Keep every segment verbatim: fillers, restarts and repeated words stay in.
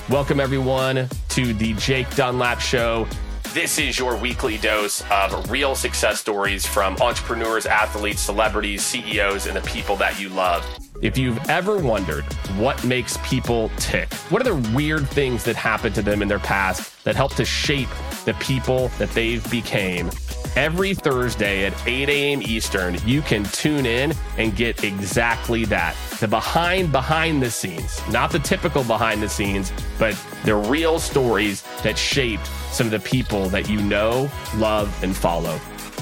Welcome, everyone, to the Jake Dunlap Show. This is your weekly dose of real success stories from entrepreneurs, athletes, celebrities, C E Os, and the people that you love. If you've ever wondered what makes people tick, what are the weird things that happened to them in their past that help to shape the people that they've became, every Thursday at eight a.m. Eastern, you can tune in and get exactly that. The behind, behind the scenes, not the typical behind the scenes, but the real stories that shaped some of the people that you know, love, and follow.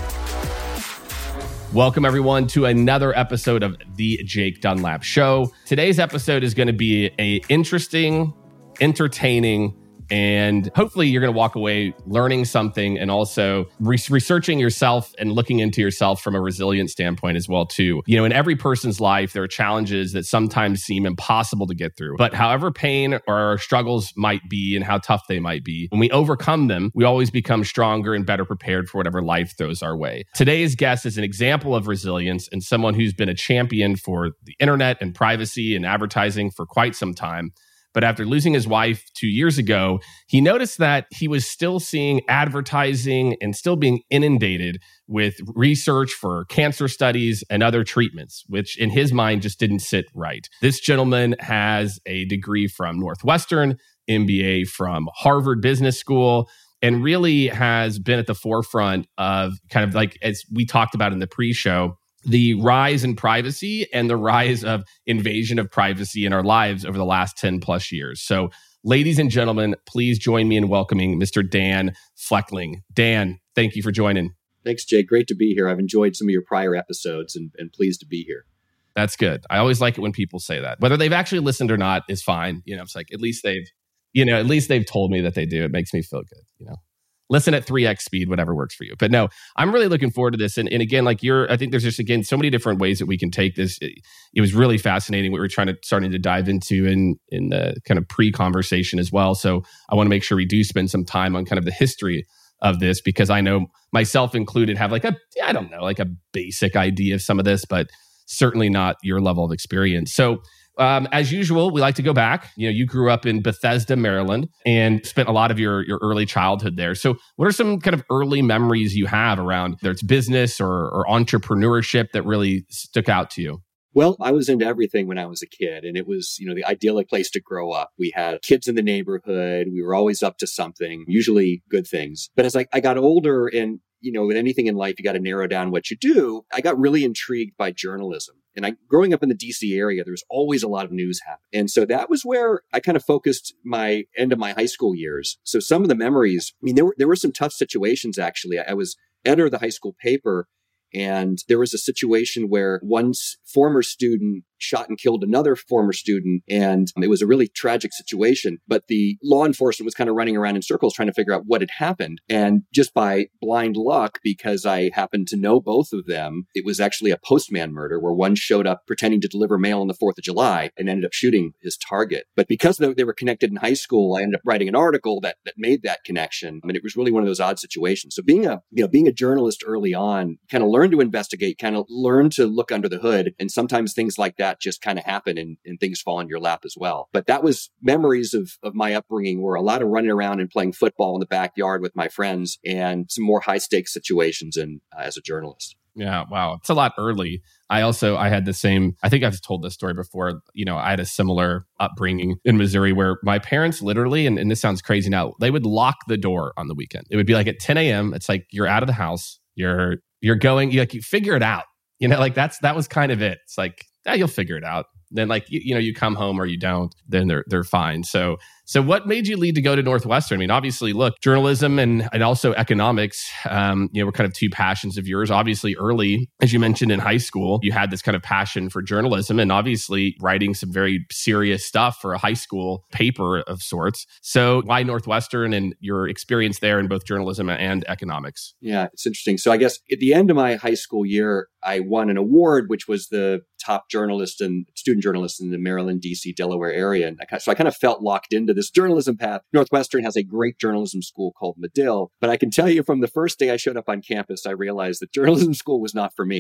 Welcome, everyone, to another episode of The Jake Dunlap Show. Today's episode is going to be an interesting, entertaining, and hopefully you're going to walk away learning something and also re- researching yourself and looking into yourself from a resilient standpoint as well, too. You know, in every person's life, there are challenges that sometimes seem impossible to get through. But however pain or struggles might be and how tough they might be, when we overcome them, we always become stronger and better prepared for whatever life throws our way. Today's guest is an example of resilience and someone who's been a champion for the internet and privacy and advertising for quite some time. But after losing his wife two years ago, he noticed that he was still seeing advertising and still being inundated with research for cancer studies and other treatments, which in his mind just didn't sit right. This gentleman has a degree from Northwestern, M B A from Harvard Business School, and really has been at the forefront of kind of like, as we talked about in the pre-show, the rise in privacy and the rise of invasion of privacy in our lives over the last ten plus years. So, ladies and gentlemen, please join me in welcoming Mister Dan Fleckling. Dan, thank you for joining. Thanks, Jake. Great to be here. I've enjoyed some of your prior episodes and, and pleased to be here. That's good. I always like it when people say that. Whether they've actually listened or not is fine. You know, it's like, at least they've, you know, at least they've told me that they do. It makes me feel good, you know. Listen at three x speed, whatever works for you. But no, I'm really looking forward to this. And, and again, like you're, I think there's just, again, so many different ways that we can take this. It, it was really fascinating what we were trying to, starting to dive into in, in the kind of pre-conversation as well. So I want to make sure we do spend some time on kind of the history of this, because I know myself included have like a, I don't know, like a basic idea of some of this, but certainly not your level of experience. So Um, as usual, we like to go back. You know, you grew up in Bethesda, Maryland, and spent a lot of your, your early childhood there. So what are some kind of early memories you have around whether it's business or, or entrepreneurship that really stuck out to you? Well, I was into everything when I was a kid, and it was, you know, the idyllic place to grow up. We had kids in the neighborhood. We were always up to something, usually good things. But as I, I got older, and, you know, with anything in life, you got to narrow down what you do. I got really intrigued by journalism. And I, growing up in the D C area, there was always a lot of news happening. And so that was where I kind of focused my end of my high school years. So some of the memories, I mean, there were, there were some tough situations, actually. I, I was editor of the high school paper, and there was a situation where one former student shot and killed another former student. And it was a really tragic situation. But the law enforcement was kind of running around in circles trying to figure out what had happened. And just by blind luck, because I happened to know both of them, it was actually a postman murder where one showed up pretending to deliver mail on the fourth of July and ended up shooting his target. But because they were connected in high school, I ended up writing an article that, that made that connection. I mean, it was really one of those odd situations. So being a, you know, being a journalist early on, kind of learn to investigate, kind of learn to look under the hood. And sometimes things like that just kind of happen and, and things fall in your lap as well. But that was memories of, of my upbringing, were a lot of running around and playing football in the backyard with my friends, and some more high stakes situations in, uh, as a journalist. Yeah, wow. It's a lot early. I also, I had the same, I think I've told this story before. You know, I had a similar upbringing in Missouri where my parents literally, and, and this sounds crazy now, they would lock the door on the weekend. It would be like at ten a.m. It's like, you're out of the house. You're, you're going, you like, you figure it out. You know, like that's, that was kind of it. It's like, yeah, you'll figure it out. Then like, you, you know, you come home or you don't, then they're, they're fine. So, so what made you lead to go to Northwestern? I mean, obviously, look, journalism and, and also economics, um, you know, were kind of two passions of yours. Obviously, early, as you mentioned in high school, you had this kind of passion for journalism and obviously writing some very serious stuff for a high school paper of sorts. So why Northwestern and your experience there in both journalism and economics? Yeah, it's interesting. So I guess at the end of my high school year, I won an award, which was the top journalist and student journalist in the Maryland, D C, Delaware area. And I, so I kind of felt locked into this journalism path. Northwestern has a great journalism school called Medill. But I can tell you from the first day I showed up on campus, I realized that journalism school was not for me.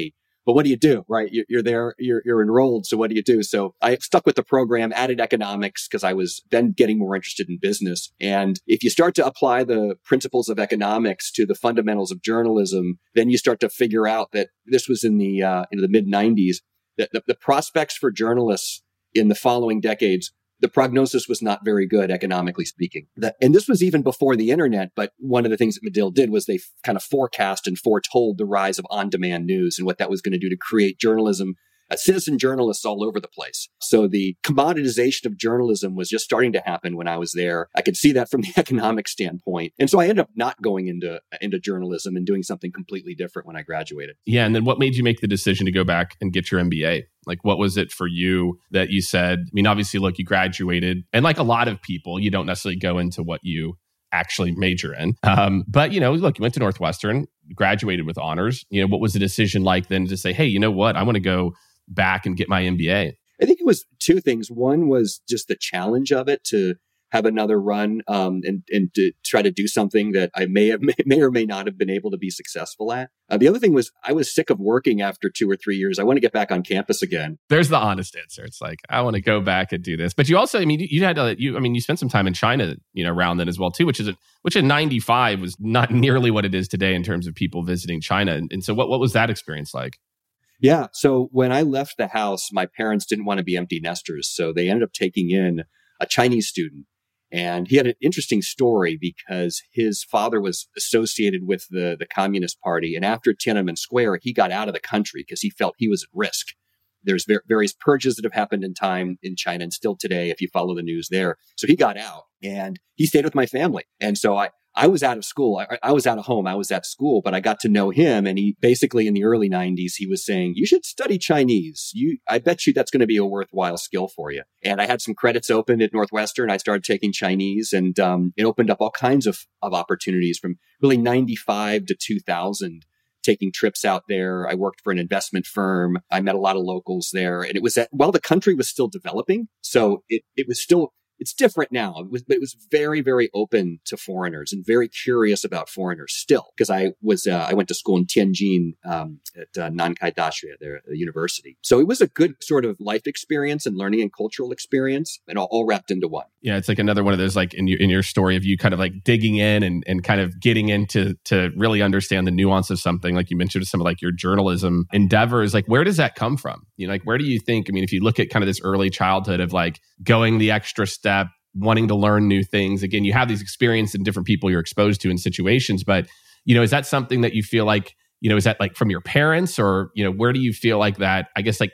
but what do you do, right? You're, you're there, you're, you're enrolled. So what do you do? So I stuck with the program, added economics because I was then getting more interested in business. And if you start to apply the principles of economics to the fundamentals of journalism, then you start to figure out that this was in the, uh, in the mid nineties, that the, the prospects for journalists in the following decades, the prognosis was not very good, economically speaking. That, and this was even before the internet, but one of the things that Medill did was they f- kind of forecast and foretold the rise of on-demand news and what that was going to do to create journalism, uh, citizen journalists all over the place. So the commoditization of journalism was just starting to happen when I was there. I could see that from the economic standpoint. And so I ended up not going into, into journalism and doing something completely different when I graduated. Yeah. And then what made you make the decision to go back and get your M B A? Like, what was it for you that you said, I mean, obviously, look, you graduated, and like a lot of people, you don't necessarily go into what you actually major in. Um, but, you know, look, you went to Northwestern, graduated with honors. You know, what was the decision like then to say, hey, you know what, I want to go back and get my M B A? I think it was two things. One was just the challenge of it, to have another run um, and, and to try to do something that I may have, may or may not have been able to be successful at. Uh, the other thing was I was sick of working after two or three years. I want to get back on campus again. There's the honest answer. It's like, I want to go back and do this. But you also, I mean, you had to, you, I mean, you spent some time in China, you know, around then as well too, which is, a, which in ninety-five was not nearly what it is today in terms of people visiting China. And, and so what, what was that experience like? Yeah. So when I left the house, my parents didn't want to be empty nesters. So they ended up taking in a Chinese student. And he had an interesting story because his father was associated with the, the Communist Party. And after Tiananmen Square, he got out of the country because he felt he was at risk. There's ver- various purges that have happened in time in China and still today, if you follow the news there. So he got out and he stayed with my family. And so I, I was out of school. I, I was out of home. I was at school, but I got to know him. And he basically in the early nineties, he was saying, you should study Chinese. You, I bet you that's going to be a worthwhile skill for you. And I had some credits open at Northwestern. I started taking Chinese, and um, it opened up all kinds of, of opportunities from really ninety-five to two thousand, taking trips out there. I worked for an investment firm. I met a lot of locals there. And it was at, while the country was still developing. So it, it was still, it's different now, it was, but it was very, very open to foreigners and very curious about foreigners still. Because I was, uh, I went to school in Tianjin um, at uh, Nankai Daxue, their the university. So it was a good sort of life experience and learning and cultural experience, and all, all wrapped into one. Yeah, it's like another one of those, like in your in your story of you kind of like digging in and and kind of getting into to really understand the nuance of something. Like you mentioned, some of like your journalism endeavors. Like, where does that come from? You know, like where do you think? I mean, if you look at kind of this early childhood of like going the extra step, wanting to learn new things. Again, you have these experiences and different people you're exposed to in situations, but, you know, is that something that you feel like, you know, is that like from your parents, or, you know, where do you feel like that, I guess, like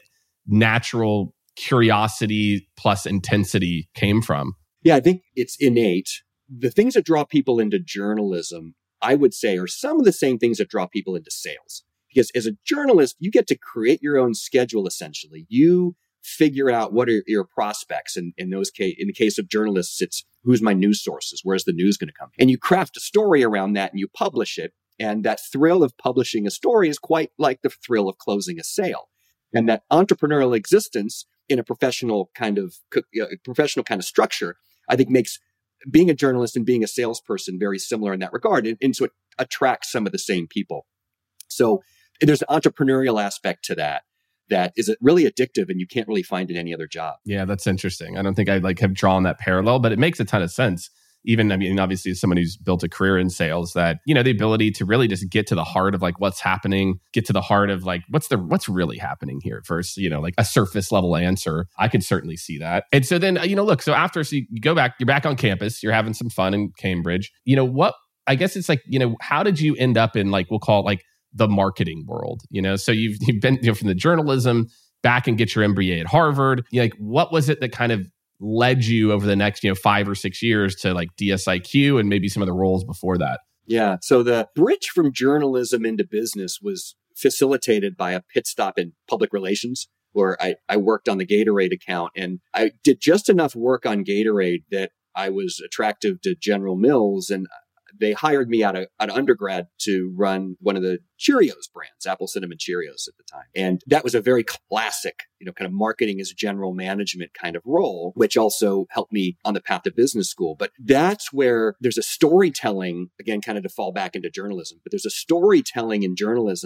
natural curiosity plus intensity came from? Yeah, I think it's innate. The things that draw people into journalism, I would say, are some of the same things that draw people into sales. Because as a journalist, you get to create your own schedule, essentially. You figure out what are your prospects. And in those case, in the case of journalists, it's who's my news sources? Where's the news going to come? And you craft a story around that and you publish it. And that thrill of publishing a story is quite like the thrill of closing a sale. And that entrepreneurial existence in a professional kind of uh, professional kind of structure, I think makes being a journalist and being a salesperson very similar in that regard. And, and so it attracts some of the same people. So there's an entrepreneurial aspect to that that is really addictive and you can't really find in any other job. Yeah, that's interesting. I don't think I like have drawn that parallel, but it makes a ton of sense. Even, I mean, obviously as someone who's built a career in sales, that, you know, the ability to really just get to the heart of like what's happening, get to the heart of like, what's the, what's really happening here versus, you know, like a surface level answer. I could certainly see that. And so then, you know, look, so after, so you go back, you're back on campus, you're having some fun in Cambridge, you know, what, I guess it's like, you know, how did you end up in like, we'll call it like the marketing world, you know? So you've, you've been, you know, from the journalism back and get your M B A at Harvard. You know, like, what was it that kind of led you over the next, you know, five or six years to like D S I Q and maybe some of the roles before that? Yeah. So the bridge from journalism into business was facilitated by a pit stop in public relations, where I, I worked on the Gatorade account, and I did just enough work on Gatorade that I was attractive to General Mills, and they hired me out of, out of undergrad to run one of the Cheerios brands, Apple Cinnamon Cheerios at the time. And that was a very classic, you know, kind of marketing as general management kind of role, which also helped me on the path to business school. But that's where there's a storytelling, again, kind of to fall back into journalism, but there's a storytelling in journalism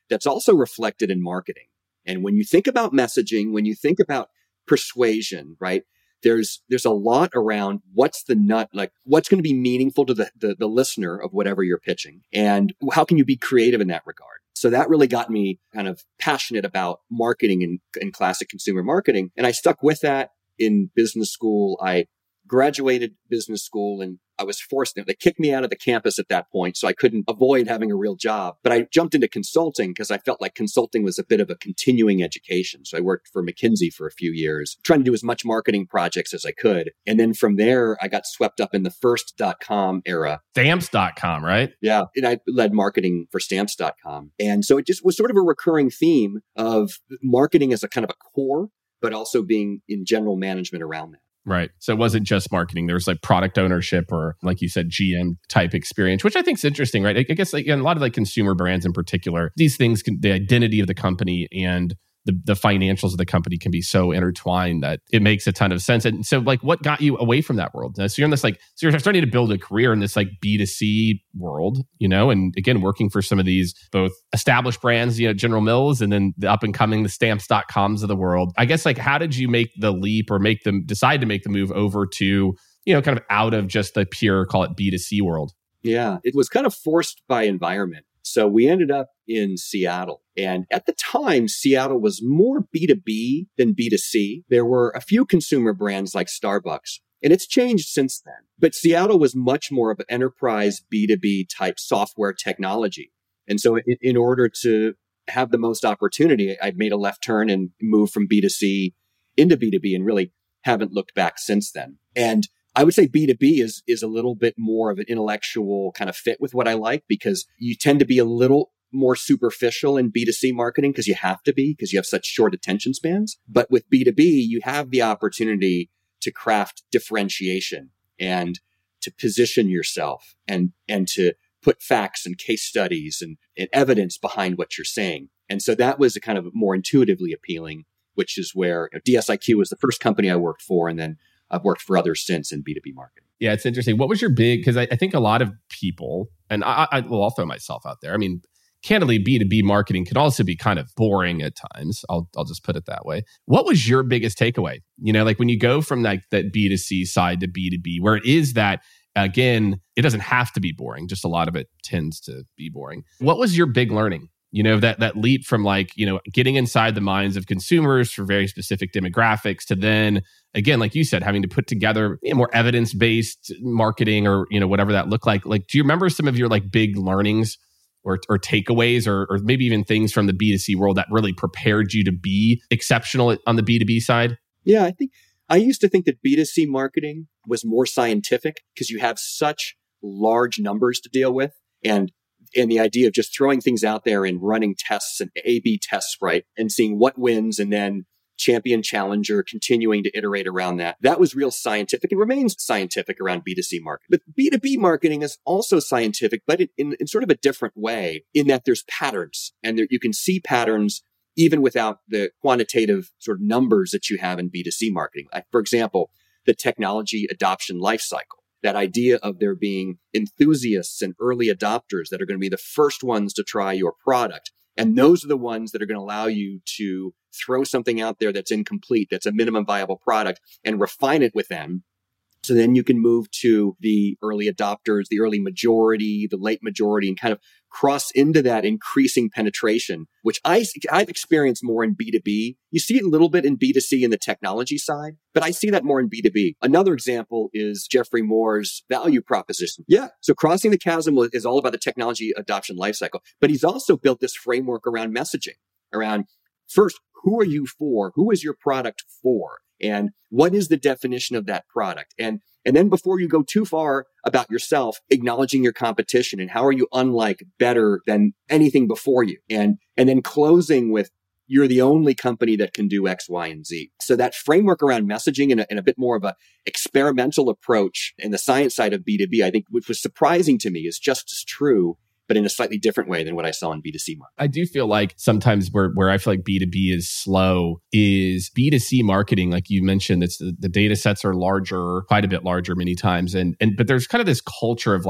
that's also reflected in marketing. And when you think about messaging, when you think about persuasion, right, there's there's a lot around what's the nut, like what's going to be meaningful to the, the the listener of whatever you're pitching, and how can you be creative in that regard. So that really got me kind of passionate about marketing and, and classic consumer marketing. And I stuck with that in business school. I graduated business school and I was forced, they kicked me out of the campus at that point. So I couldn't avoid having a real job, but I jumped into consulting because I felt like consulting was a bit of a continuing education. So I worked for McKinsey for a few years, trying to do as much marketing projects as I could. And then from there, I got swept up in the first dot-com era. Stamps dot com, right? Yeah. And I led marketing for Stamps dot com. And so it just was sort of a recurring theme of marketing as a kind of a core, but also being in general management around that. Right. So it wasn't just marketing. There was like product ownership or, like you said, G M type experience, which I think is interesting, right? I guess like in a lot of like consumer brands in particular, these things can, the identity of the company and the, the financials of the company can be so intertwined that it makes a ton of sense. And so like what got you away from that world? So you're in this like, so you're starting to build a career in this like B two C world, you know, and again, working for some of these both established brands, you know, General Mills, and then the up and coming, the stamps dot coms of the world. I guess like, how did you make the leap or make them decide to make the move over to, you know, kind of out of just the pure, call it B two C world? Yeah, it was kind of forced by environment. So we ended up in Seattle. And at the time, Seattle was more B two B than B two C. There were a few consumer brands like Starbucks, and it's changed since then. But Seattle was much more of an enterprise B two B type software technology. And so in, in order to have the most opportunity, I made a left turn and moved from B two C into B two B and really haven't looked back since then. And I would say B two B is is a little bit more of an intellectual kind of fit with what I like, because you tend to be a little more superficial in B two C marketing because you have to be, because you have such short attention spans. But with B two B, you have the opportunity to craft differentiation and to position yourself and and to put facts and case studies and, and evidence behind what you're saying. And so that was a kind of more intuitively appealing, which is where you know, D S I Q was the first company I worked for, and then I've worked for others since in B two B marketing. Yeah, it's interesting. What was your big, because I, I think a lot of people, and I, I will I'll throw myself out there. I mean, candidly, B two B marketing can also be kind of boring at times. I'll I'll just put it that way. What was your biggest takeaway? You know, like when you go from like that B two C side to B two B, where it is that, again, it doesn't have to be boring. Just a lot of it tends to be boring. What was your big learning? You know, that that leap from like, you know, getting inside the minds of consumers for very specific demographics to then, again, like you said, having to put together you know, more evidence-based marketing or, you know, whatever that looked like. Like, do you remember some of your like big learnings or, or takeaways or, or maybe even things from the B two C world that really prepared you to be exceptional on the B two B side? Yeah, I think I used to think that B two C marketing was more scientific because you have such large numbers to deal with. And And the idea of just throwing things out there and running tests and A B tests, right? And seeing what wins and then champion challenger, continuing to iterate around that. That was real scientific. It remains scientific around B two C marketing. But B two B marketing is also scientific, but in, in, in sort of a different way in that there's patterns and there, you can see patterns even without the quantitative sort of numbers that you have in B two C marketing. Like, for example, the technology adoption lifecycle. That idea of there being enthusiasts and early adopters that are going to be the first ones to try your product. And those are the ones that are going to allow you to throw something out there that's incomplete, that's a minimum viable product, and refine it with them. So then you can move to the early adopters, the early majority, the late majority, and kind of cross into that increasing penetration, which I, I've experienced more in B two B. You see it a little bit in B two C in the technology side, but I see that more in B two B. Another example is Jeffrey Moore's value proposition. Yeah. So Crossing the Chasm is all about the technology adoption lifecycle, but he's also built this framework around messaging, around first, who are you for? Who is your product for? And what is the definition of that product? And and then before you go too far about yourself, acknowledging your competition and how are you unlike, better than anything before you? And and then closing with, you're the only company that can do X, Y, and Z. So that framework around messaging and a, and a bit more of a experimental approach in the science side of B two B, I think, which was surprising to me, is just as true, but in a slightly different way than what I saw in B two C marketing. I do feel like sometimes where, where I feel like B two B is slow is B two C marketing. Like you mentioned, it's the, the data sets are larger, quite a bit larger many times. And, and, but there's kind of this culture of like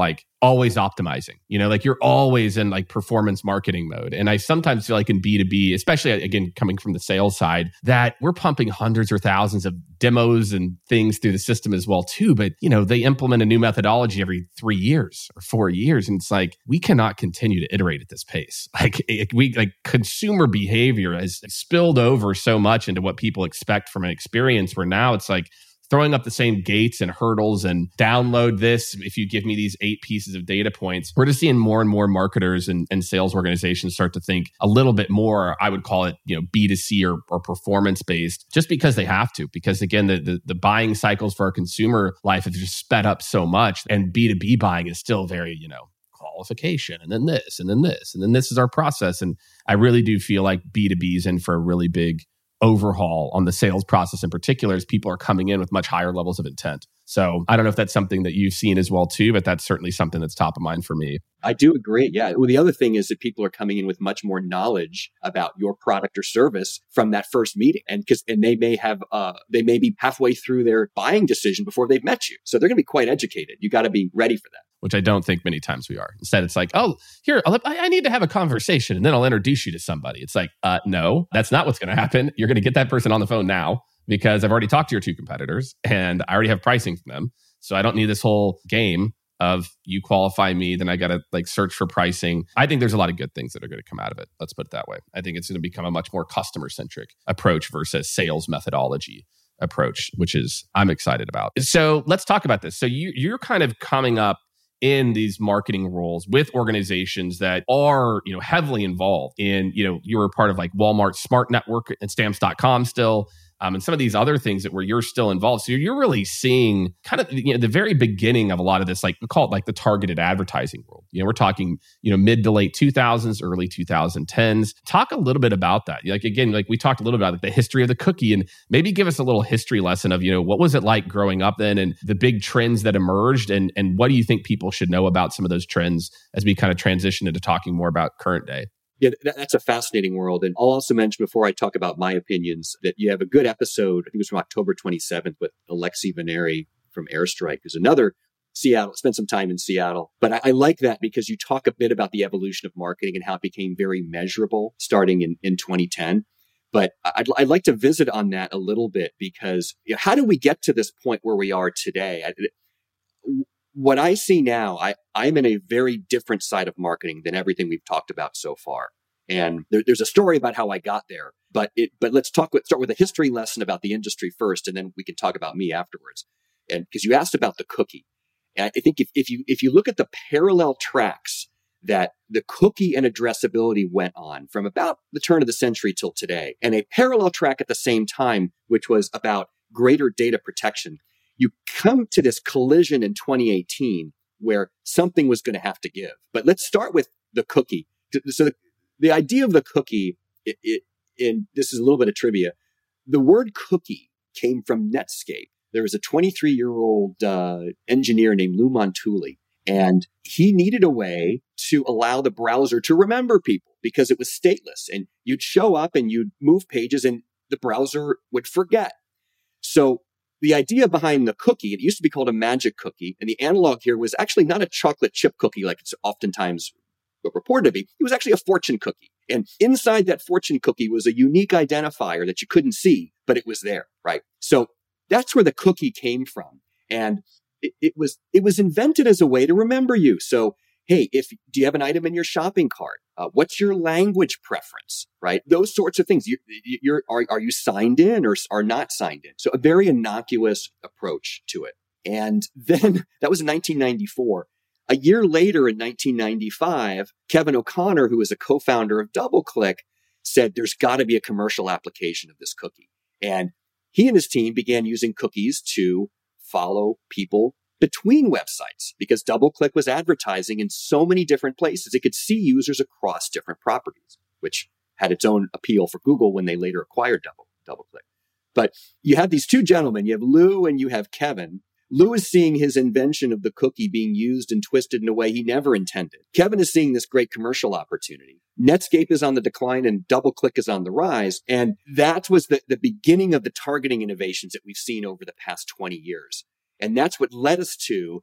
always optimizing, you know, like you're always in like performance marketing mode. And I sometimes feel like in B two B, especially again, coming from the sales side, that we're pumping hundreds or thousands of demos and things through the system as well too. But, you know, they implement a new methodology every three years or four years. And it's like, we cannot continue to iterate at this pace. Like it, we like consumer behavior has spilled over so much into what people expect from an experience where now it's like, throwing up the same gates and hurdles and download this if you give me these eight pieces of data points. We're just seeing more and more marketers and, and sales organizations start to think a little bit more, I would call it, you know, B two C or, or performance based, just because they have to. Because again, the, the the buying cycles for our consumer life have just sped up so much, and B two B buying is still very, you know, qualification and then this and then this and then this is our process. And I really do feel like B two B is in for a really big overhaul on the sales process in particular, as people are coming in with much higher levels of intent. So I don't know if that's something that you've seen as well too, but that's certainly something that's top of mind for me. I do agree. Yeah. Well, the other thing is that people are coming in with much more knowledge about your product or service from that first meeting. And because, and they may have, uh, they may be halfway through their buying decision before they've met you. So they're going to be quite educated. You got to be ready for that. Which I don't think many times we are. Instead, it's like, oh, here, I'll, I need to have a conversation and then I'll introduce you to somebody. It's like, uh, no, that's not what's going to happen. You're going to get that person on the phone now because I've already talked to your two competitors and I already have pricing from them. So I don't need this whole game of you qualify me, then I got to like search for pricing. I think there's a lot of good things that are going to come out of it. Let's put it that way. I think it's going to become a much more customer centric approach versus sales methodology approach, which is I'm excited about. So let's talk about this. So you, you're kind of coming up in these marketing roles with organizations that are, you know, heavily involved in, you know, you were part of like Walmart Smart Network and stamps dot com still. Um, and some of these other things that where you're still involved. So you're really seeing kind of, you know, the very beginning of a lot of this, like we call it like the targeted advertising world. You know, we're talking, you know, mid to late two thousands, early twenty tens. Talk a little bit about that. Like, again, like we talked a little about like, the history of the cookie, and maybe give us a little history lesson of, you know, what was it like growing up then and the big trends that emerged, and, and what do you think people should know about some of those trends as we kind of transition into talking more about current day? Yeah, that's a fascinating world. And I'll also mention before I talk about my opinions that you have a good episode, I think it was from October twenty-seventh with Alexi Veneri from Airstrike, who's another Seattle, spent some time in Seattle. But I, I like that because you talk a bit about the evolution of marketing and how it became very measurable starting in, in twenty ten. But I'd, I'd like to visit on that a little bit because, you know, how do we get to this point where we are today? I, What I see now, I, I'm in a very different side of marketing than everything we've talked about so far. And there, there's a story about how I got there, but it, but let's talk with, start with a history lesson about the industry first, and then we can talk about me afterwards. And because you asked about the cookie, and I think if, if you, if you look at the parallel tracks that the cookie and addressability went on from about the turn of the century till today, and a parallel track at the same time, which was about greater data protection, you come to this collision in twenty eighteen where something was going to have to give. But let's start with the cookie. So the, the idea of the cookie, it, it, and this is a little bit of trivia, the word cookie came from Netscape. There was a twenty-three-year-old uh, engineer named Lou Montulli, and he needed a way to allow the browser to remember people because it was stateless. And you'd show up and you'd move pages and the browser would forget. So the idea behind the cookie, it used to be called a magic cookie, and the analog here was actually not a chocolate chip cookie like it's oftentimes reported to be. It was actually a fortune cookie. And inside that fortune cookie was a unique identifier that you couldn't see, but it was there, right? So that's where the cookie came from. And it, it was it was invented as a way to remember you. So, hey, if do you have an item in your shopping cart? Uh, what's your language preference, right? Those sorts of things. You, you're, are, are you signed in or are not signed in? So a very innocuous approach to it. And then that was in nineteen ninety-four. A year later in nineteen ninety-five, Kevin O'Connor, who was a co-founder of DoubleClick, said there's got to be a commercial application of this cookie. And he and his team began using cookies to follow people between websites because DoubleClick was advertising in so many different places. It could see users across different properties, which had its own appeal for Google when they later acquired Double, DoubleClick. But you have these two gentlemen, you have Lou and you have Kevin. Lou is seeing his invention of the cookie being used and twisted in a way he never intended. Kevin is seeing this great commercial opportunity. Netscape is on the decline and DoubleClick is on the rise. And that was the, the beginning of the targeting innovations that we've seen over the past twenty years. And that's what led us to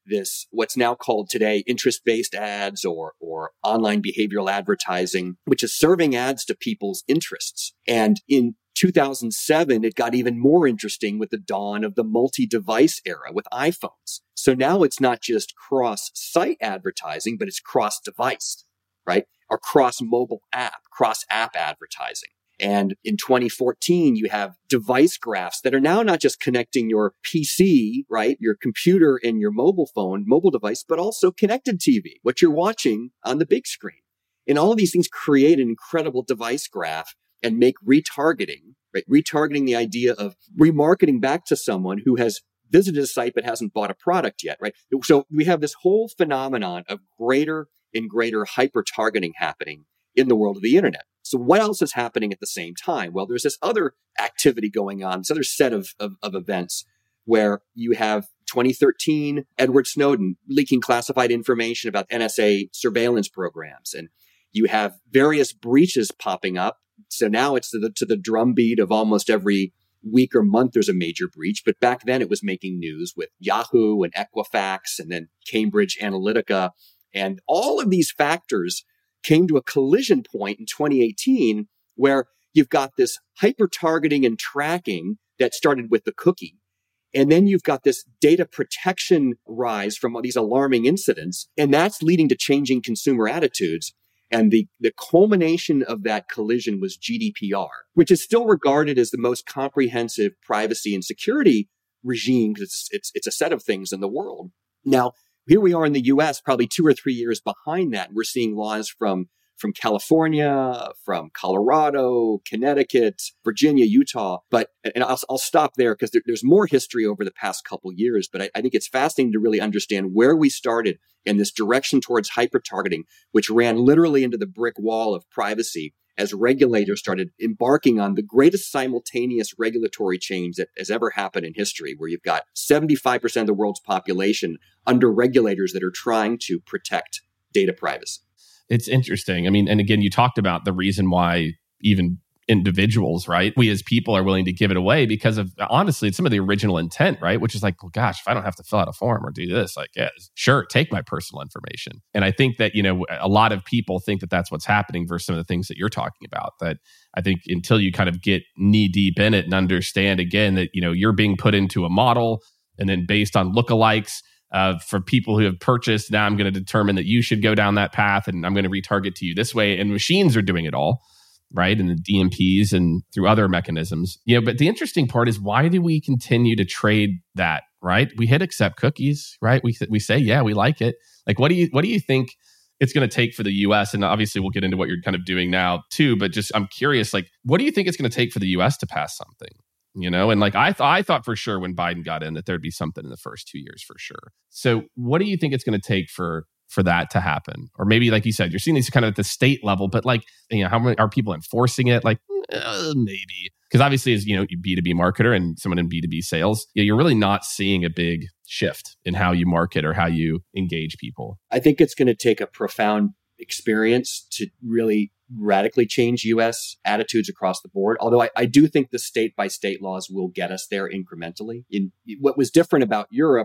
this, what's now called today interest-based ads or, or online behavioral advertising, which is serving ads to people's interests. And in two thousand seven, it got even more interesting with the dawn of the multi-device era with iPhones. So now it's not just cross-site advertising, but it's cross-device, right? Or cross-mobile app, cross-app advertising. And in twenty fourteen, you have device graphs that are now not just connecting your P C, right? Your computer and your mobile phone, mobile device, but also connected T V, what you're watching on the big screen. And all of these things create an incredible device graph and make retargeting, right? Retargeting, the idea of remarketing back to someone who has visited a site but hasn't bought a product yet, right? So we have this whole phenomenon of greater and greater hyper-targeting happening in the world of the internet. So what else is happening at the same time? Well, there's this other activity going on, this other set of, of, of events where you have twenty thirteen, Edward Snowden leaking classified information about N S A surveillance programs. And you have various breaches popping up. So now it's to the, to the drumbeat of almost every week or month there's a major breach. But back then it was making news with Yahoo and Equifax and then Cambridge Analytica. And all of these factors came to a collision point in twenty eighteen where you've got this hyper-targeting and tracking that started with the cookie. And then you've got this data protection rise from all these alarming incidents. And that's leading to changing consumer attitudes. And the, the culmination of that collision was G D P R, which is still regarded as the most comprehensive privacy and security regime because it's, it's, it's a set of things in the world. Now, here we are in the U S, probably two or three years behind that. We're seeing laws from, from California, from Colorado, Connecticut, Virginia, Utah. But, and I'll, I'll stop there because there, there's more history over the past couple years. But I, I think it's fascinating to really understand where we started in this direction towards hyper-targeting, which ran literally into the brick wall of privacy as regulators started embarking on the greatest simultaneous regulatory change that has ever happened in history, where you've got seventy-five percent of the world's population under regulators that are trying to protect data privacy. It's interesting. I mean, and again, you talked about the reason why even individuals, right? We as people are willing to give it away because of, honestly, some of the original intent, right? Which is like, well, gosh, if I don't have to fill out a form or do this, like, yeah, sure, take my personal information. And I think that, you know, a lot of people think that that's what's happening versus some of the things that you're talking about. That I think until you kind of get knee deep in it and understand again that, you know, you're being put into a model and then based on lookalikes, Uh, for people who have purchased, now I'm going to determine that you should go down that path and I'm going to retarget to you this way. And machines are doing it all, right? And the D M Ps and through other mechanisms. You know, but the interesting part is, why do we continue to trade that, right? We hit accept cookies, right? We we say, yeah, we like it. Like, what do you what do you think it's going to take for the U S? And obviously we'll get into what you're kind of doing now too, but just I'm curious, like, what do you think it's going to take for the U S to pass something? You know, and like I thought, I thought for sure when Biden got in that there'd be something in the first two years for sure. So, what do you think it's going to take for for that to happen? Or maybe, like you said, you're seeing these kind of at the state level, but like, you know, how many are people enforcing it? Like, uh, maybe because obviously, as you know, you B two B marketer and someone in B two B sales, you know, you're really not seeing a big shift in how you market or how you engage people. I think it's going to take a profound experience to really radically change U S attitudes across the board. Although I, I do think the state by state laws will get us there incrementally. In what was different about Europe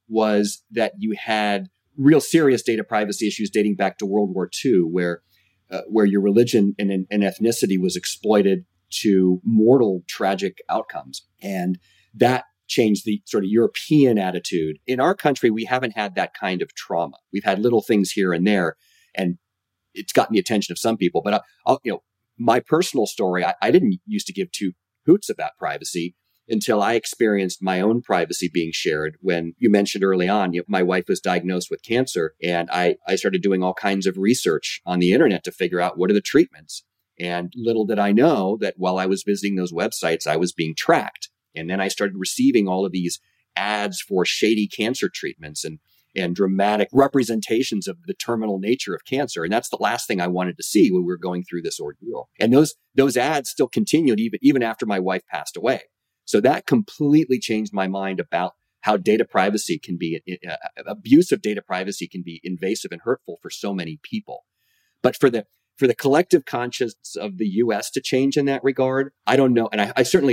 was that you had real serious data privacy issues dating back to World War Two, where uh, where your religion and, and ethnicity was exploited to mortal, tragic outcomes. And that changed the sort of European attitude. In our country, we haven't had that kind of trauma. We've had little things here and there, and it's gotten the attention of some people. But, I, I'll, you know, my personal story, I, I didn't used to give two hoots about privacy until I experienced my own privacy being shared. When you mentioned early on, you know, my wife was diagnosed with cancer, and I, I started doing all kinds of research on the internet to figure out what are the treatments. And little did I know that while I was visiting those websites, I was being tracked. And then I started receiving all of these ads for shady cancer treatments and and dramatic representations of the terminal nature of cancer. And that's the last thing I wanted to see when we were going through this ordeal. And those those ads still continued even, even after my wife passed away. So that completely changed my mind about how data privacy can be, uh, abuse of data privacy can be invasive and hurtful for so many people. But for the for the collective conscience of the U S to change in that regard, I don't know. And I, I certainly hope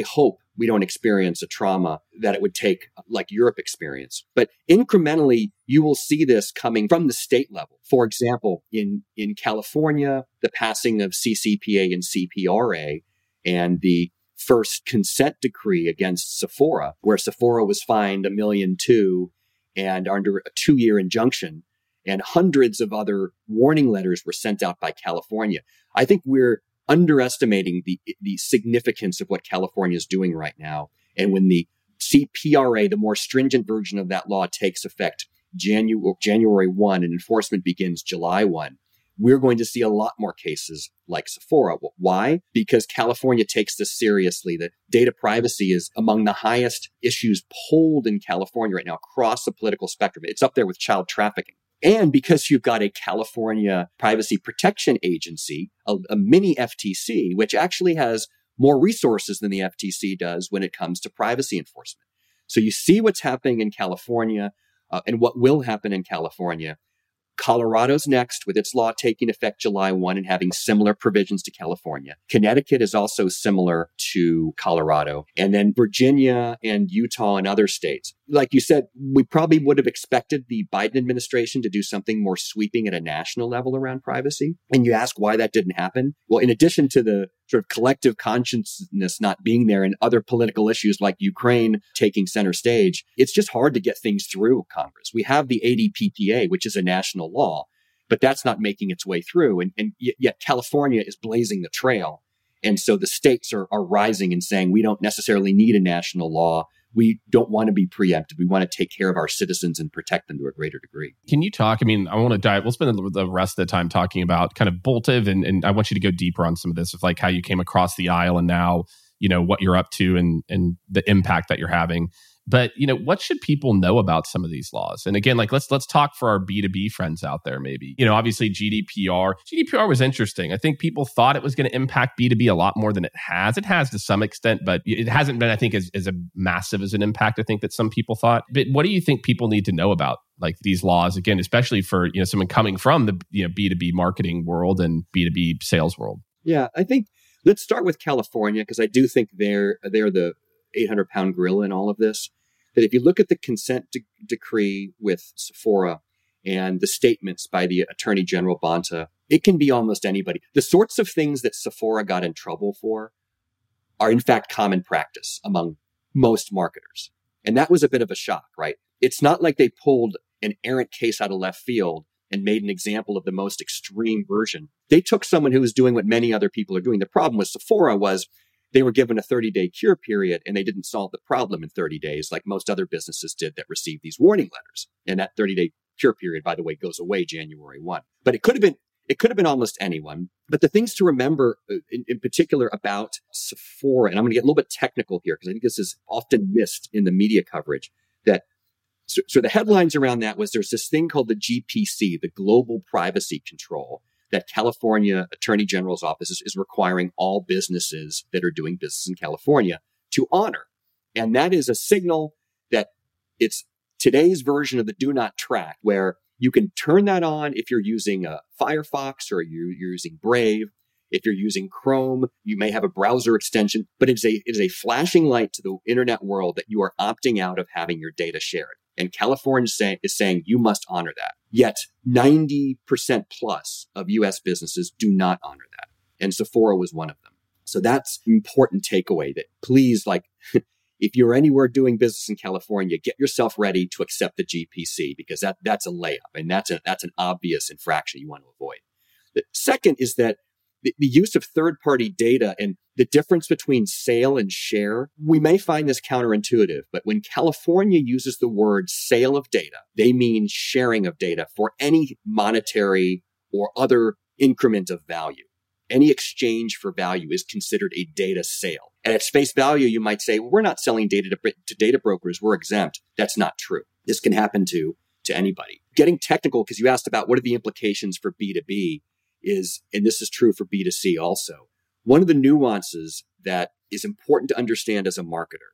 we don't experience a trauma that it would take like Europe experienced. But incrementally, you will see this coming from the state level. For example, in, in California, the passing of C C P A and C P R A and the first consent decree against Sephora, where Sephora was fined a million two and under a two-year injunction, and hundreds of other warning letters were sent out by California. I think we're underestimating the the significance of what California is doing right now. And when the C P R A, the more stringent version of that law, takes effect January, January first and enforcement begins July first, we're going to see a lot more cases like Sephora. Why? Because California takes this seriously. That data privacy is among the highest issues polled in California right now across the political spectrum. It's up there with child trafficking. And because you've got a California Privacy Protection Agency, a, a mini F T C, which actually has more resources than the F T C does when it comes to privacy enforcement. So you see what's happening in California uh, and what will happen in California. Colorado's next, with its law taking effect July first and having similar provisions to California. Connecticut is also similar to Colorado. And then Virginia and Utah and other states. Like you said, we probably would have expected the Biden administration to do something more sweeping at a national level around privacy. And you ask why that didn't happen. Well, in addition to the sort of collective consciousness not being there and other political issues like Ukraine taking center stage, it's just hard to get things through Congress. We have the A D P P A, which is a national law, but that's not making its way through. And, and yet California is blazing the trail. And so the states are, are rising and saying, we don't necessarily need a national law. We don't want to be preemptive. We want to take care of our citizens and protect them to a greater degree. Can you talk? I mean, I want to dive. We'll spend the rest of the time talking about kind of Boltiv, and, and I want you to go deeper on some of this, of like how you came across the aisle and now, you know, what you're up to and and the impact that you're having. But, you know, what should people know about some of these laws? And again, like let's let's talk for our B two B friends out there, maybe. You know, obviously G D P R. G D P R was interesting. I think people thought it was going to impact B two B a lot more than it has. It has to some extent, but it hasn't been, I think, as, as a massive as an impact, I think, that some people thought. But what do you think people need to know about like these laws, again, especially for, you know, someone coming from the, you know, B two B marketing world and B two B sales world? Yeah, I think let's start with California, because I do think they're they're the eight hundred pound gorilla in all of this. That if you look at the consent de- decree with Sephora and the statements by the Attorney General Bonta, it can be almost anybody. The sorts of things that Sephora got in trouble for are in fact common practice among most marketers. And that was a bit of a shock, right? It's not like they pulled an errant case out of left field and made an example of the most extreme version. They took someone who was doing what many other people are doing. The problem with Sephora was they were given a thirty-day cure period, and they didn't solve the problem in thirty days like most other businesses did that received these warning letters. And that thirty-day cure period, by the way, goes away January first. But it could have been it could have been almost anyone. But the things to remember in, in particular about Sephora, and I'm going to get a little bit technical here because I think this is often missed in the media coverage, that so, so the headlines around that was there's this thing called the G P C, the Global Privacy Control, that California Attorney General's office is, is requiring all businesses that are doing business in California to honor. And that is a signal that it's today's version of the do not track, where you can turn that on if you're using a Firefox or you're, you're using Brave. If you're using Chrome, you may have a browser extension, but it's a, it is a flashing light to the internet world that you are opting out of having your data shared. And California is saying, is saying you must honor that. Yet ninety percent plus of U S businesses do not honor that. And Sephora was one of them. So that's an important takeaway, that please, like, if you're anywhere doing business in California, get yourself ready to accept the G P C, because that, that's a layup, and that's a, that's an obvious infraction you want to avoid. The second is that the, the use of third-party data and the difference between sale and share, we may find this counterintuitive, but when California uses the word sale of data, they mean sharing of data for any monetary or other increment of value. Any exchange for value is considered a data sale. And at face value, you might say, well, we're not selling data to, to data brokers. We're exempt. That's not true. This can happen to, to anybody. Getting technical, because you asked about what are the implications for B two B, is, and this is true for B two C also, one of the nuances that is important to understand as a marketer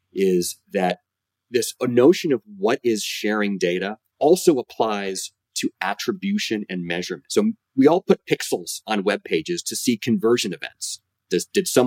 is that this notion of what is sharing data also applies to attribution and measurement. So we all put pixels on web pages to see conversion events. Does, did someone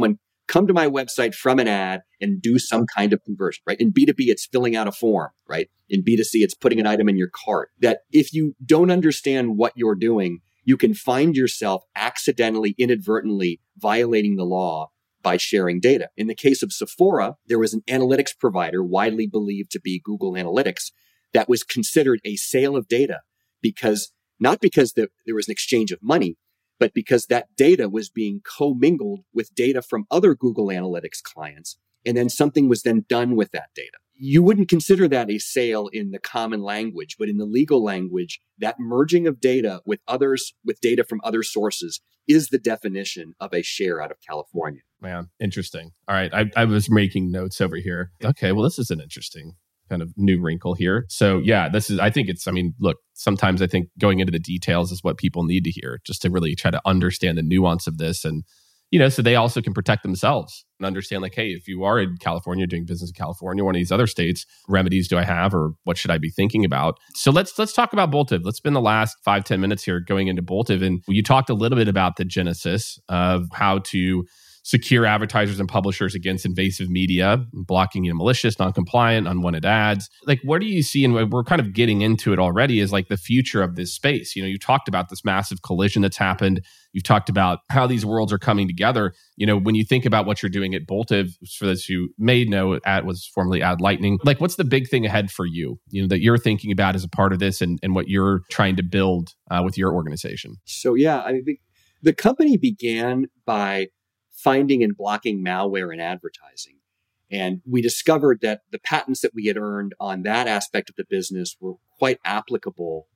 come to my website from an ad and do some kind of conversion, right? In B two B, it's filling out a form, right? In B two C, it's putting an item in your cart. That if you don't understand what you're doing, you can find yourself accidentally, inadvertently violating the law by sharing data. In the case of Sephora, there was an analytics provider widely believed to be Google Analytics that was considered a sale of data because, not because the, there was an exchange of money, but because that data was being commingled with data from other Google Analytics clients. And then something was then done with that data. You wouldn't consider that a sale in the common language, but in the legal language, that merging of data with others, with data from other sources is the definition of a share out of California. Man, interesting. All right. I, I was making notes over here. Okay. Well, this is an interesting kind of new wrinkle here. So yeah, this is, I think it's, I mean, look, sometimes I think going into the details is what people need to hear just to really try to understand the nuance of this. And, you know, so they also can protect themselves and understand like, hey, if you are in California, doing business in California, one of these other states, remedies do I have or what should I be thinking about? So let's let's talk about Boltiv. Let's spend the last five, ten minutes here going into Boltiv. And you talked a little bit about the genesis of how to secure advertisers and publishers against invasive media, blocking you know, malicious, non-compliant, unwanted ads. Like, what do you see? And we're kind of getting into it already is like the future of this space. You know, you talked about this massive collision that's happened. You've talked about how these worlds are coming together. You know, when you think about what you're doing at Boltiv, for those who may know, Ad was formerly Ad Lightning. Like, what's the big thing ahead for you, you know, that you're thinking about as a part of this and, and what you're trying to build uh, with your organization? So, yeah, I mean, the, the company began by finding and blocking malware in advertising. And we discovered that the patents that we had earned on that aspect of the business were quite applicable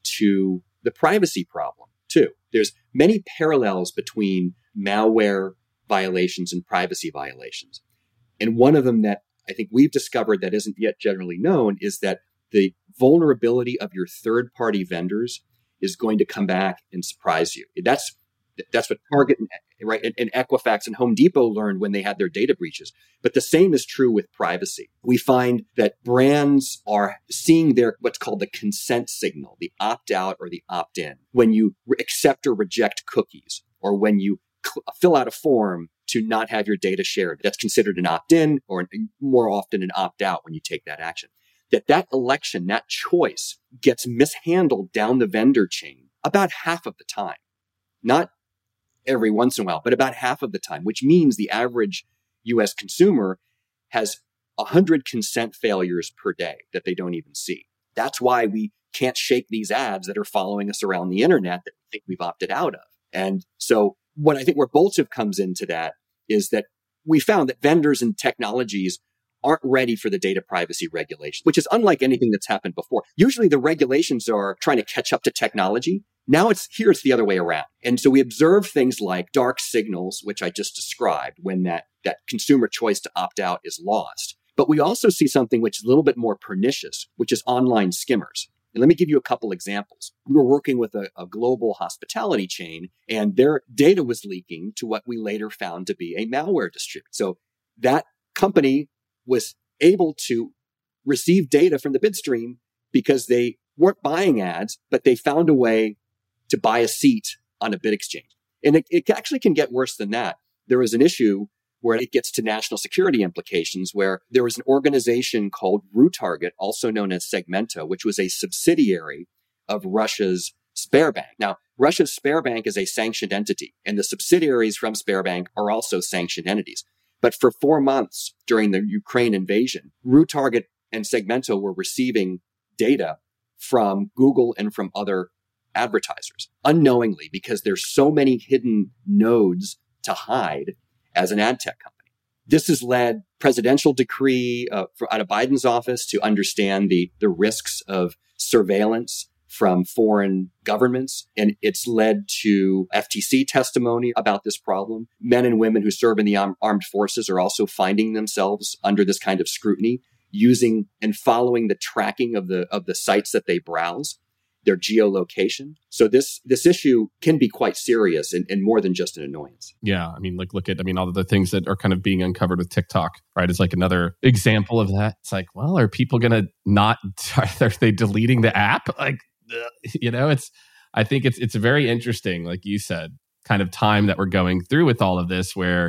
to the privacy problem, too. There's many parallels between malware violations and privacy violations. And one of them that I think we've discovered that isn't yet generally known is that the vulnerability of your third-party vendors is going to come back and surprise you. That's That's what Target and, right, and, and Equifax and Home Depot learned when they had their data breaches. But the same is true with privacy. We find that brands are seeing their what's called the consent signal, the opt-out or the opt-in, when you re- accept or reject cookies, or when you cl- fill out a form to not have your data shared. That's considered an opt-in, or an, more often an opt-out when you take that action. That that election, that choice, gets mishandled down the vendor chain about half of the time. Not every once in a while, but about half of the time, which means the average U S consumer has one hundred consent failures per day that they don't even see. That's why we can't shake these ads that are following us around the internet that we think we've opted out of. And so what I think where Boltiv comes into that is that we found that vendors and technologies aren't ready for the data privacy regulation, which is unlike anything that's happened before. Usually the regulations are trying to catch up to technology. Now it's here, it's the other way around. And so we observe things like dark signals, which I just described, when that, that consumer choice to opt out is lost. But we also see something which is a little bit more pernicious, which is online skimmers. And let me give you a couple examples. We were working with a, a global hospitality chain, and their data was leaking to what we later found to be a malware distributor. So that company was able to receive data from the bid stream because they weren't buying ads, but they found a way to buy a seat on a bid exchange. And it, it actually can get worse than that. There was an issue where it gets to national security implications, where there was an organization called RuTarget, also known as Segmento, which was a subsidiary of Russia's Sberbank. Now, Russia's Sberbank is a sanctioned entity, and the subsidiaries from Sberbank are also sanctioned entities. But for four months during the Ukraine invasion, RuTarget and Segmento were receiving data from Google and from other advertisers unknowingly, because there's so many hidden nodes to hide as an ad tech company. This has led presidential decree uh, for, out of Biden's office to understand the, the risks of surveillance from foreign governments. And it's led to F T C testimony about this problem. Men and women who serve in the arm, armed forces are also finding themselves under this kind of scrutiny, using and following the tracking of the, of the sites that they browse, their geolocation. So this this issue can be quite serious and, and more than just an annoyance. Yeah. I mean, like, look at, I mean, all of the things that are kind of being uncovered with TikTok, right? Is like another example of that. It's like, well, are people going to not, are they deleting the app? Like, you know, it's, I think it's, it's very interesting, like you said, kind of time that we're going through with all of this, where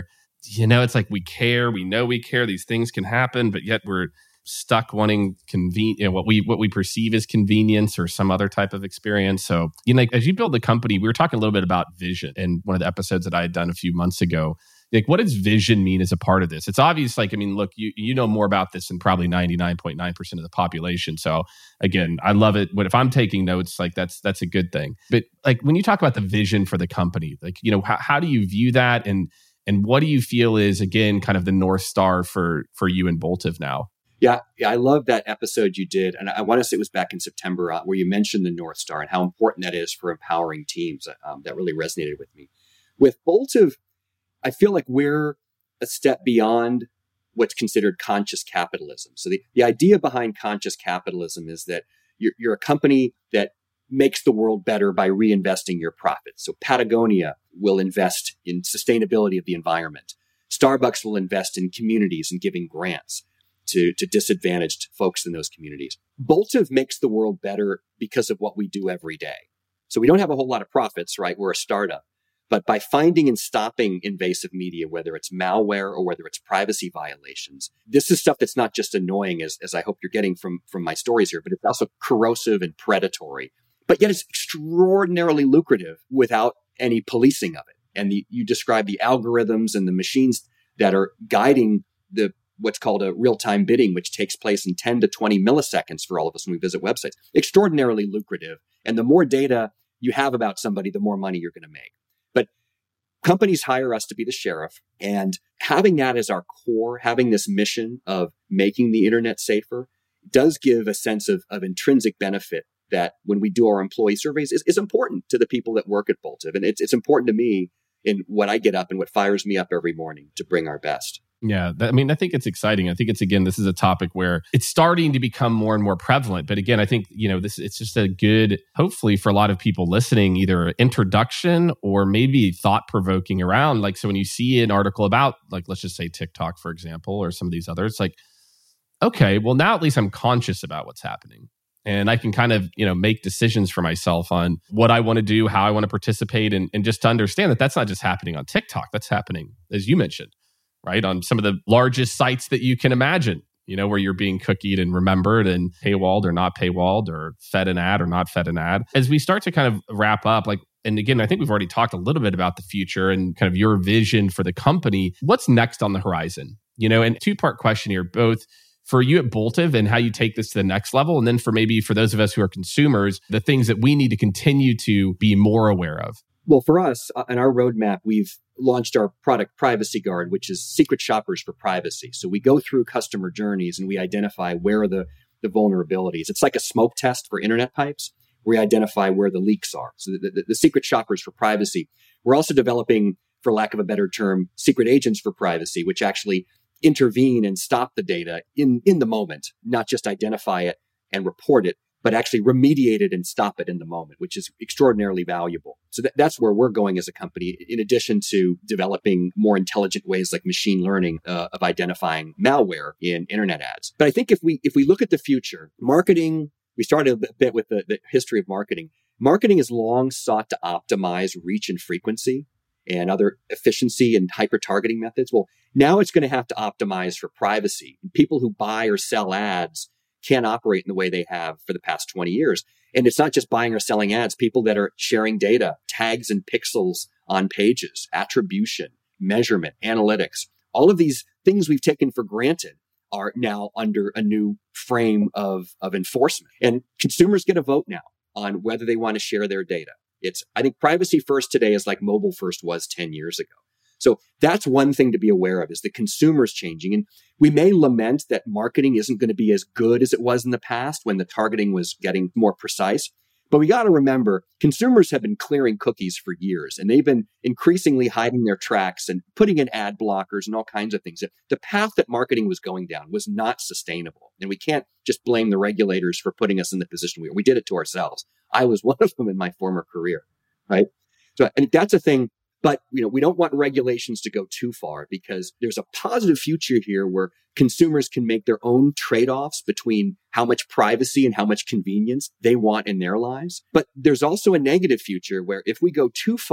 you know, it's like we care, we know we care, these things can happen, but yet we're stuck wanting conven- you know, what we what we perceive as convenience or some other type of experience. So, you know, like, as you build the company, we were talking a little bit about vision in one of the episodes that I had done a few months ago. Like, what does vision mean as a part of this? It's obvious, like, I mean, look, you you know more about this than probably ninety-nine point nine percent of the population. So again, I love it. But if I'm taking notes, like that's that's a good thing. But like when you talk about the vision for the company, like, you know, how, how do you view that? And and what do you feel is, again, kind of the North Star for for you and Boltive now? Yeah, yeah, I love that episode you did. And I want to say it was back in September uh, where you mentioned the North Star and how important that is for empowering teams. Um, that really resonated with me. With Boltive, I feel like we're a step beyond what's considered conscious capitalism. So the, the idea behind conscious capitalism is that you're, you're a company that makes the world better by reinvesting your profits. So Patagonia will invest in sustainability of the environment. Starbucks will invest in communities and giving grants to, to disadvantaged folks in those communities. Boltive makes the world better because of what we do every day. So we don't have a whole lot of profits, right? We're a startup. But by finding and stopping invasive media, whether it's malware or whether it's privacy violations, this is stuff that's not just annoying, as, as I hope you're getting from, from my stories here, but it's also corrosive and predatory. But yet it's extraordinarily lucrative without any policing of it. And the, you describe the algorithms and the machines that are guiding the what's called a real-time bidding, which takes place in ten to twenty milliseconds for all of us when we visit websites. Extraordinarily lucrative. And the more data you have about somebody, the more money you're going to make. But companies hire us to be the sheriff, and having that as our core, having this mission of making the internet safer, does give a sense of, of intrinsic benefit that when we do our employee surveys is, is important to the people that work at Boltive. And it's, it's important to me in what I get up and what fires me up every morning to bring our best. Yeah, that, I mean, I think it's exciting. I think it's, again, this is a topic where it's starting to become more and more prevalent. But again, I think, you know, this it's just a good, hopefully for a lot of people listening, either introduction or maybe thought-provoking around. Like, so when you see an article about, like, let's just say TikTok, for example, or some of these others, like, okay, well, now at least I'm conscious about what's happening. And I can kind of, you know, make decisions for myself on what I want to do, how I want to participate, and, and just to understand that that's not just happening on TikTok. That's happening, as you mentioned, right, on some of the largest sites that you can imagine, you know, where you're being cookied and remembered and paywalled or not paywalled or fed an ad or not fed an ad. As we start to kind of wrap up, like, and again, I think we've already talked a little bit about the future and kind of your vision for the company. What's next on the horizon? You know, and two-part question here, both for you at Boltive and how you take this to the next level. And then for maybe for those of us who are consumers, the things that we need to continue to be more aware of. Well, for us, uh, in our roadmap, we've launched our product Privacy Guard, which is secret shoppers for privacy. So we go through customer journeys and we identify where are the, the vulnerabilities. It's like a smoke test for internet pipes. We identify where the leaks are. So the, the, the secret shoppers for privacy. We're also developing, for lack of a better term, secret agents for privacy, which actually intervene and stop the data in, in the moment, not just identify it and report it, but actually remediate it and stop it in the moment, which is extraordinarily valuable. So that, that's where we're going as a company, in addition to developing more intelligent ways like machine learning uh, of identifying malware in internet ads. But I think if we if we look at the future, marketing, we started a bit with the, the history of marketing. Marketing has long sought to optimize reach and frequency and other efficiency and hyper-targeting methods. Well, now it's going to have to optimize for privacy. People who buy or sell ads can't operate in the way they have for the past twenty years. And it's not just buying or selling ads, people that are sharing data, tags and pixels on pages, attribution, measurement, analytics. All of these things we've taken for granted are now under a new frame of, of enforcement. And consumers get a vote now on whether they want to share their data. It's, I think privacy first today is like mobile first was ten years ago. So that's one thing to be aware of, is the consumer's changing. And we may lament that marketing isn't going to be as good as it was in the past when the targeting was getting more precise. But we got to remember, consumers have been clearing cookies for years, and they've been increasingly hiding their tracks and putting in ad blockers and all kinds of things. The path that marketing was going down was not sustainable. And we can't just blame the regulators for putting us in the position we were. We did it to ourselves. I was one of them in my former career, right? So I think that's a thing. But, you know, we don't want regulations to go too far, because there's a positive future here where consumers can make their own trade-offs between how much privacy and how much convenience they want in their lives. But there's also a negative future where if we go too far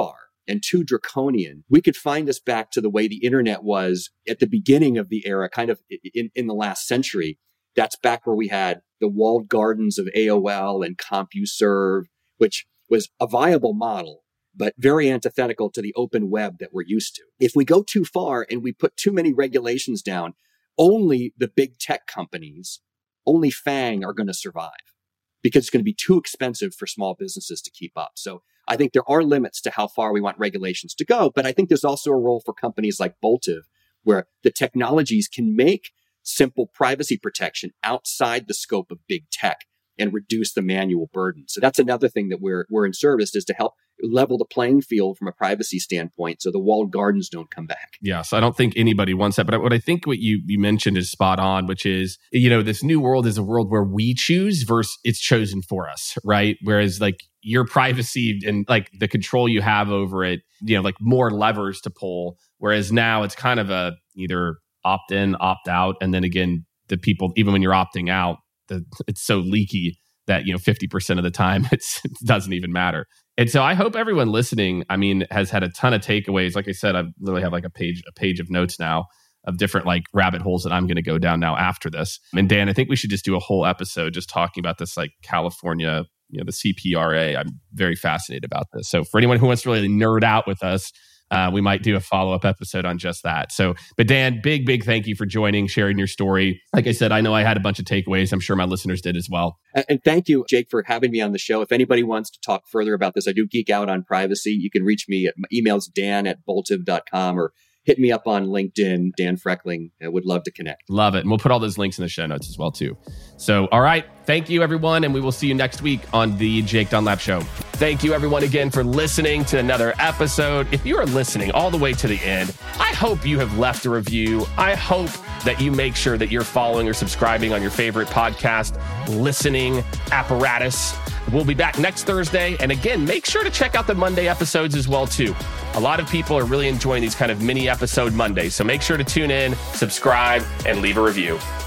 and too draconian, we could find us back to the way the internet was at the beginning of the era, kind of in, in the last century. That's back where we had the walled gardens of A O L and CompuServe, which was a viable model, but very antithetical to the open web that we're used to. If we go too far and we put too many regulations down, only the big tech companies, only FANG are going to survive because it's going to be too expensive for small businesses to keep up. So I think there are limits to how far we want regulations to go, but I think there's also a role for companies like Boltiv, where the technologies can make simple privacy protection outside the scope of big tech and reduce the manual burden. So that's another thing that we're we're in service, is to help level the playing field from a privacy standpoint so the walled gardens don't come back. Yes, I don't think anybody wants that. But what I think what you, you mentioned is spot on, which is, you know, this new world is a world where we choose versus it's chosen for us, right? Whereas like your privacy and like the control you have over it, you know, like more levers to pull. Whereas now it's kind of a either opt in, opt out. And then again, the people, even when you're opting out, the, it's so leaky that, you know, fifty percent of the time it's, it doesn't even matter. And so I hope everyone listening, I mean, has had a ton of takeaways. Like I said, I literally have like a page, a page of notes now of different like rabbit holes that I'm going to go down now after this. And Dan, I think we should just do a whole episode just talking about this, like California, you know, the C P R A. I'm very fascinated about this. So for anyone who wants to really nerd out with us, Uh, we might do a follow-up episode on just that. So, but Dan, big, big thank you for joining, sharing your story. Like I said, I know I had a bunch of takeaways. I'm sure my listeners did as well. And thank you, Jake, for having me on the show. If anybody wants to talk further about this, I do geek out on privacy. You can reach me at my email's dan at boltiv dot com or hit me up on LinkedIn, Dan Freckling. I would love to connect. Love it. And we'll put all those links in the show notes as well, too. So, all right. Thank you, everyone. And we will see you next week on the Jake Dunlap Show. Thank you, everyone, again for listening to another episode. If you are listening all the way to the end, I hope you have left a review. I hope that you make sure that you're following or subscribing on your favorite podcast listening apparatus. We'll be back next Thursday. And again, make sure to check out the Monday episodes as well, too. A lot of people are really enjoying these kind of mini episode Mondays. So make sure to tune in, subscribe, and leave a review.